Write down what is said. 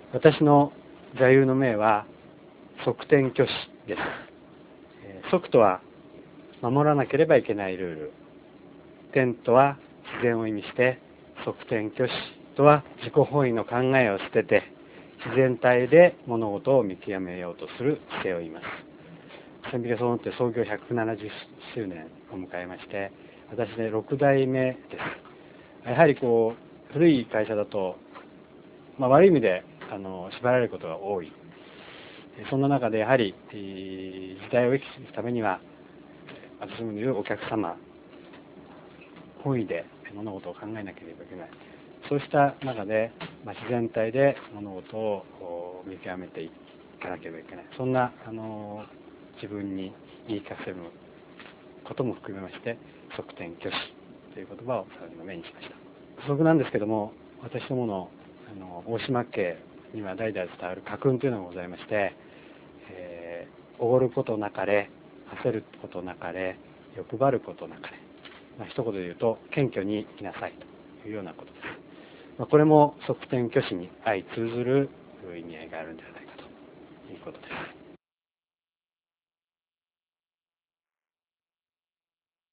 私の座右の銘は側転拒止です。側とは守らなければいけないルール、転とは自然を意味して、側転拒止とは自己本位の考えを捨てて自然体で物事を見極めようとする姿勢を言います。千疋屋総本店創業170周年を迎えまして、私で6代目です。やはり古い会社だと、悪い意味で縛られることが多い。そんな中でやはり時代を生きていくためには、私も言うお客様本位で物事を考えなければいけない。そうした中で、自然体で物事を見極めていかなければいけない。そんな自分に言い聞かせることも含めまして、側転拒否という言葉を最後の目にしました。補足なんですけども、私どもの大島家には代々伝わる家訓というのがございまして、おごることなかれ、焦ることなかれ、欲張ることなかれ。一言で言うと、謙虚にいなさいというようなことです。これも側転拒否に相通ずる意味合いがあるんではないかということです。